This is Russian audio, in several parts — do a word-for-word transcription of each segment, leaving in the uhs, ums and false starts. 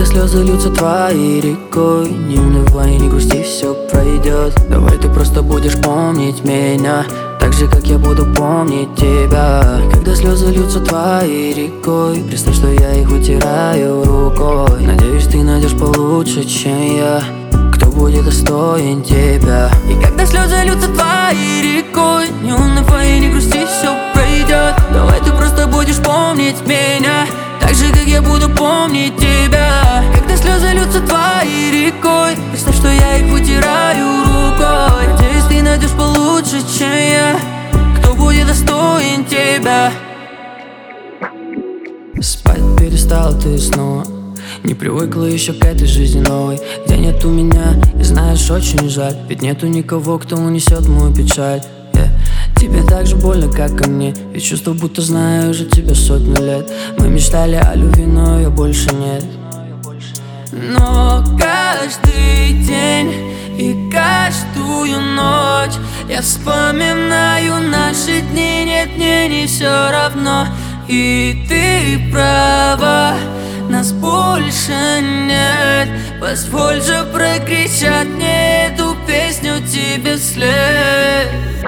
слезы льются твоей рекой, не унывай, не грусти, все пройдет. Давай ты просто будешь помнить меня, так же, как я буду помнить тебя. И когда слезы льются твоей рекой, представь, что я их вытираю рукой. Надеюсь, ты найдешь получше, чем я, кто будет достоин тебя. И когда слезы льются твоей рекой, не унывай, не грусти, все пройдет. Давай ты просто будешь помнить меня, так же, как я буду помнить тебя. Когда слезы льются твоей рекой, представь, что я их вытираю рукой. Надеюсь, ты найдешь получше, чем я, кто будет достоин тебя. Спать перестала ты снова, не привыкла еще к этой жизни новой, где нету меня, и знаешь, очень жаль, ведь нету никого, кто унесет мою печаль. yeah. Тебе так же больно, как и мне, ведь чувство, будто знаю уже тебя сотню лет. Мы мечтали о любви, но ее больше нет. Но каждый день и каждую ночь я вспоминаю наши дни. Нет, мне не все равно, и ты права, нас больше нет. Позволь же прокричать мне эту песню тебе вслед.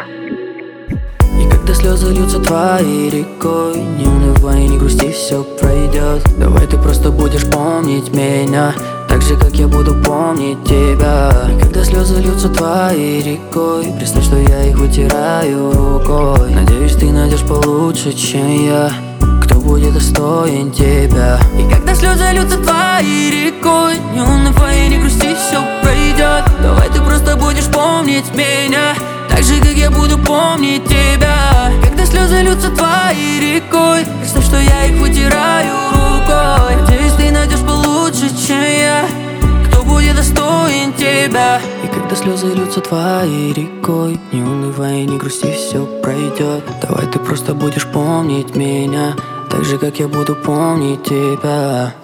И когда слезы льются твоей рекой, не унывай, не грусти, все пройдет. Давай ты просто будешь помнить меня, так же, как я буду помнить тебя. И когда слезы льются твоей рекой, представь, что я их вытираю рукой. Надеюсь, ты найдешь получше, чем я, кто будет достоин тебя. И когда слезы льются твоей рекой, не унывай, не грусти, все пройдет. Давай ты просто будешь помнить меня, так же, как я буду помнить тебя. Когда слезы льются твоей рекой, представь, что я их вытираю рукой. Надеюсь, ты найдешь получше, чем я, кто будет достоин тебя. И когда слезы льются твоей рекой, не унывай, не грусти, все пройдет. Давай ты просто будешь помнить меня, так же, как я буду помнить тебя.